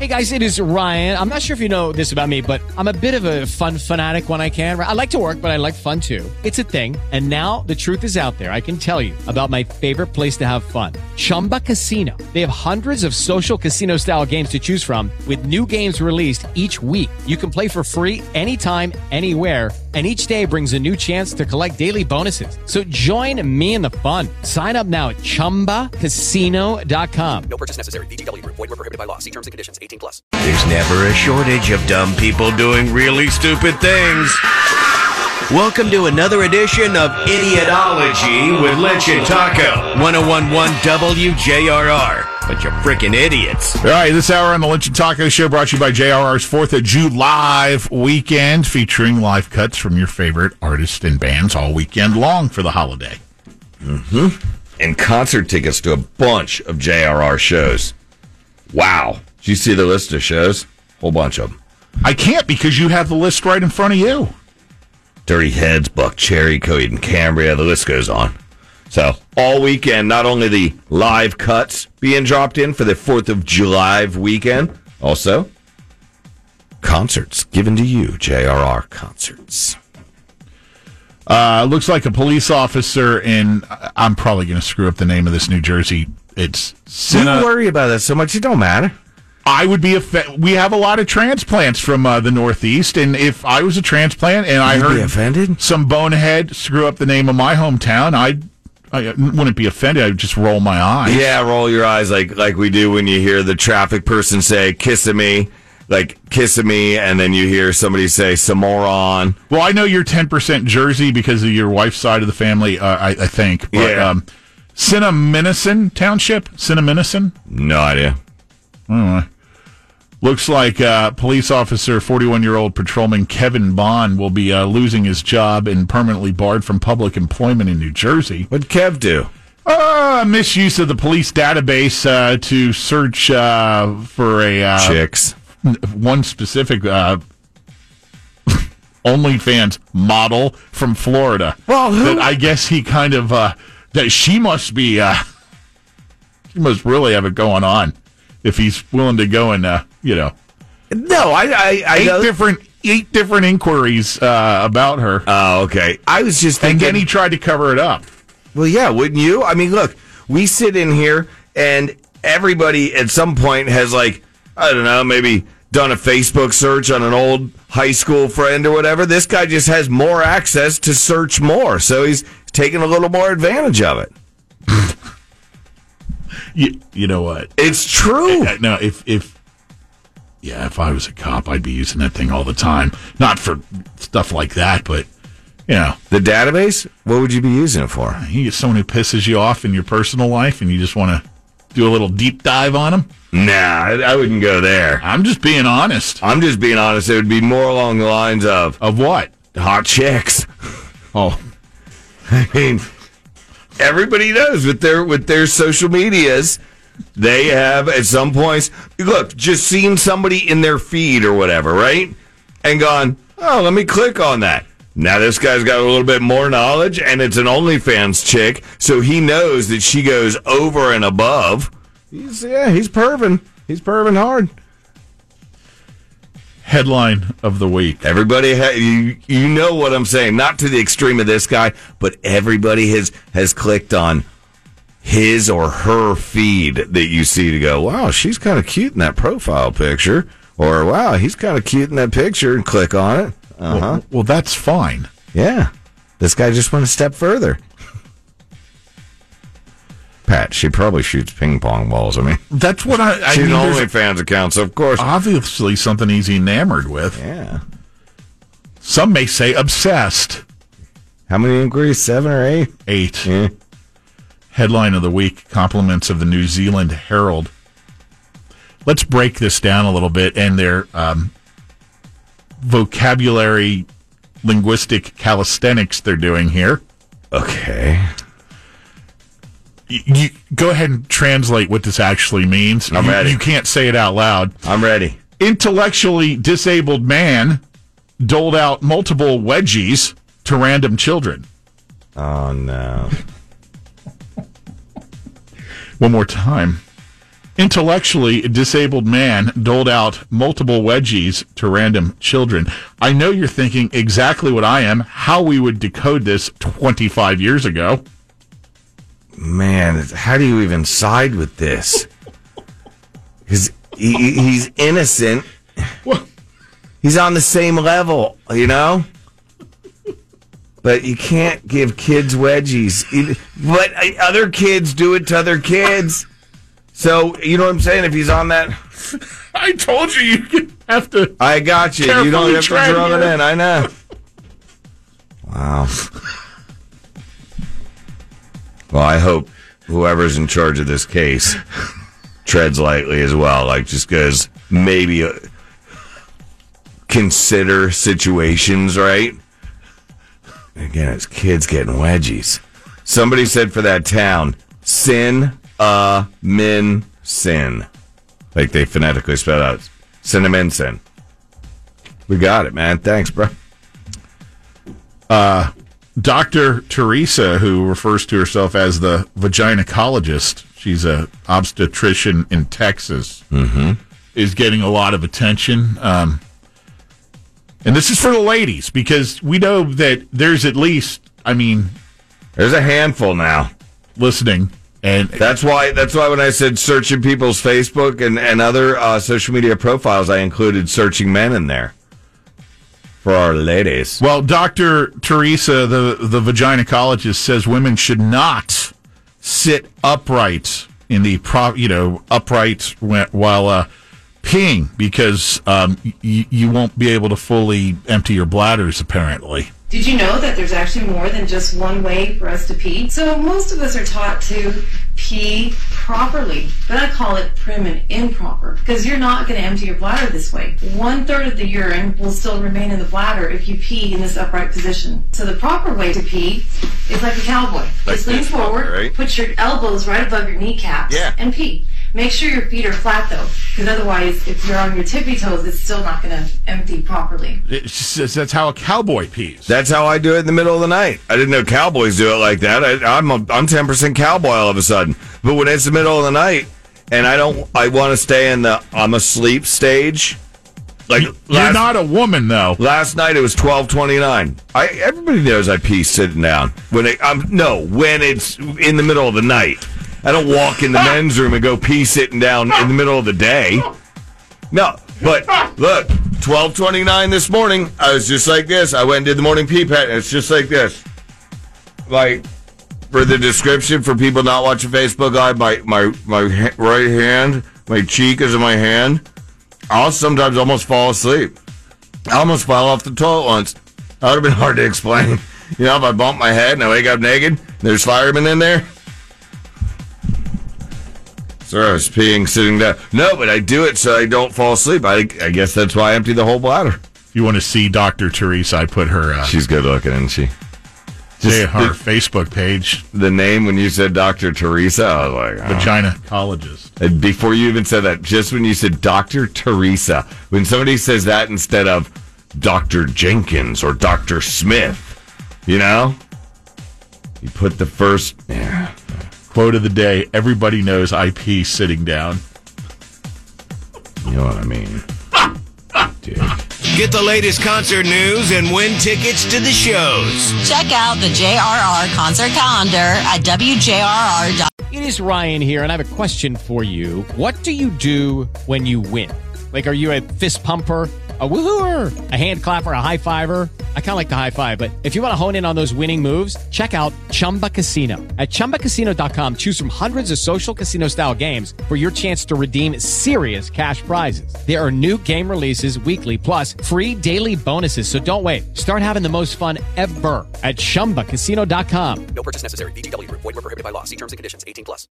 Hey guys, it is Ryan. I'm not sure if you know this about me, but I'm a bit of a fun fanatic when I can. I like to work, but I like fun too. It's a thing. And now the truth is out there. I can tell you about my favorite place to have fun. Chumba Casino. They have hundreds of social casino style games to choose from with new games released each week. You can play for free anytime, anywhere. And each day brings a new chance to collect daily bonuses. So join me in the fun. Sign up now at ChumbaCasino.com. No purchase necessary. VGW Group. Void where prohibited by law. See terms and conditions. 18+. There's never a shortage of dumb people doing really stupid things. Welcome to another edition of Idiotology with Lynch and Taco. 101.1 WJRR. Bunch of freaking idiots. All right, this hour on the Lynch and Taco Show brought to you by JRR's 4th of July weekend, featuring live cuts from your favorite artists and bands all weekend long for the holiday. Mm-hmm. And concert tickets to a bunch of JRR shows. Wow. Did you see the list of shows? Whole bunch of them. I can't because you have the list right in front of you. Dirty Heads, Buck Cherry, Coheed and Cambria, the list goes on. So, all weekend, not only the live cuts being dropped in for the 4th of July weekend, also concerts given to you, JRR concerts. Looks like a police officer in, I'm probably going to screw up the name of this New Jersey. It's Cinna. Don't worry about that so much. It don't matter. I would be we have a lot of transplants from the Northeast, and if I was a transplant and I heard be offended? Some bonehead screw up the name of my hometown, I wouldn't be offended. I would just roll my eyes. Yeah, roll your eyes like we do when you hear the traffic person say, kissing me, and then you hear somebody say, some moron. Well, I know you're 10% Jersey because of your wife's side of the family, I think. But, yeah. Cinnaminison Township? Cinnaminison? No idea. Looks like police officer, 41-year-old patrolman Kevin Bond will be losing his job and permanently barred from public employment in New Jersey. What'd Kev do? Misuse of the police database to search for a... chicks. One specific OnlyFans model from Florida. Well, who? That I guess he kind of... that she must be... she must really have it going on. If he's willing to go and, No, eight different inquiries about her. Oh, okay. I was just thinking... And then he tried to cover it up. Well, yeah, wouldn't you? I mean, look, we sit in here, and everybody at some point has, I don't know, maybe done a Facebook search on an old high school friend or whatever. This guy just has more access to search more, so he's taking a little more advantage of it. You know what? It's true. No, if I was a cop, I'd be using that thing all the time. Not for stuff like that, but, The database? What would you be using it for? You get someone who pisses you off in your personal life and you just want to do a little deep dive on them? Nah, I wouldn't go there. I'm just being honest. It would be more along the lines of... Of what? Hot chicks. Oh. I mean... Everybody knows with their social medias, they have at some points, look, just seen somebody in their feed or whatever, right? And gone, oh, let me click on that. Now this guy's got a little bit more knowledge, and it's an OnlyFans chick, so he knows that she goes over and above. He's perving. He's perving hard. Headline of the week. Everybody, you know what I'm saying. Not to the extreme of this guy, but everybody has clicked on his or her feed that you see to go, wow, she's kind of cute in that profile picture. Or, wow, he's kind of cute in that picture, and click on it. Uh-huh. Well, that's fine. Yeah. This guy just went a step further. Pat, she probably shoots ping pong balls. I mean, that's what I she's mean. an OnlyFans account, so of course. Obviously, something he's enamored with. Yeah. Some may say obsessed. How many inquiries? 7 or 8? 8. Yeah. Headline of the week, compliments of the New Zealand Herald. Let's break this down a little bit and their vocabulary, linguistic calisthenics they're doing here. Okay. You go ahead and translate what this actually means. I'm ready. You can't say it out loud. I'm ready. Intellectually disabled man doled out multiple wedgies to random children. Oh, no. One more time. intellectually disabled man doled out multiple wedgies to random children. I know you're thinking exactly what I am, how we would decode this 25 years ago. Man, how do you even side with this? Because he's innocent. He's on the same level, you know? But you can't give kids wedgies. But other kids do it to other kids. So, you know what I'm saying? If he's on that... I told you have to... I got you. You don't have to drum it in. I know. Wow. Well, I hope whoever's in charge of this case treads lightly as well. Like, just because maybe consider situations, right? Again, it's kids getting wedgies. Somebody said for that town, sin, min, sin. Like they phonetically spell out. Cinnamon sin. We got it, man. Thanks, bro. Dr. Teresa, who refers to herself as the vaginacologist, she's an obstetrician in Texas, is getting a lot of attention. And this is for the ladies, because we know that there's at least, there's a handful now listening. And that's why when I said searching people's Facebook and other social media profiles, I included searching men in there for our ladies. Well, Dr. Teresa, the vaginacologist, says women should not sit upright in the upright while peeing, because you won't be able to fully empty your bladders, apparently. Did you know that there's actually more than just one way for us to pee? So most of us are taught to pee properly, but I call it prim and improper, because you're not going to empty your bladder this way. 1/3 of the urine will still remain in the bladder if you pee in this upright position. So the proper way to pee is like a cowboy. Just lean forward, right? Put your elbows right above your kneecaps, and pee. Make sure your feet are flat, though, because otherwise, if you're on your tippy toes, it's still not going to empty properly. That's how a cowboy pees. That's how I do it in the middle of the night. I didn't know cowboys do it like that. I'm 10% cowboy all of a sudden. But when it's the middle of the night, and I want to stay in the I'm asleep stage. Like you're not a woman, though. Last night it was 12:29. Everybody knows I pee sitting down when it's in the middle of the night. I don't walk in the men's room and go pee sitting down in the middle of the day. No, but look, 12:29 this morning, I was just like this. I went and did the morning pee pat, and it's just like this. Like, for the description, for people not watching Facebook Live, my right hand, my cheek is in my hand. I'll sometimes almost fall asleep. I almost fell off the toilet once. That would have been hard to explain. You know, if I bump my head and I wake up naked, there's firemen in there. Sir, I was peeing sitting down. No, but I do it so I don't fall asleep. I guess that's why I empty the whole bladder. You want to see Dr. Teresa? I put her... She's good looking, isn't she? Just her Facebook page. The name, when you said Dr. Teresa, I was like... Oh. Vaginacologist. And before you even said that, just when you said Dr. Teresa, when somebody says that instead of Dr. Jenkins or Dr. Smith, you know? You put the first... Yeah. Quote of the day, everybody knows I pee sitting down. You know what I mean. Dude. Get the latest concert news and win tickets to the shows. Check out the JRR concert calendar at WJRR. It is Ryan here, and I have a question for you. What do you do when you win? Like, are you a fist pumper, a woohooer, a hand clapper, a high fiver? I kind of like the high five, but if you want to hone in on those winning moves, check out Chumba Casino. At ChumbaCasino.com, choose from hundreds of social casino-style games for your chance to redeem serious cash prizes. There are new game releases weekly, plus free daily bonuses, so don't wait. Start having the most fun ever at ChumbaCasino.com. No purchase necessary. VGW Group. Void where prohibited by law. See terms and conditions. 18+.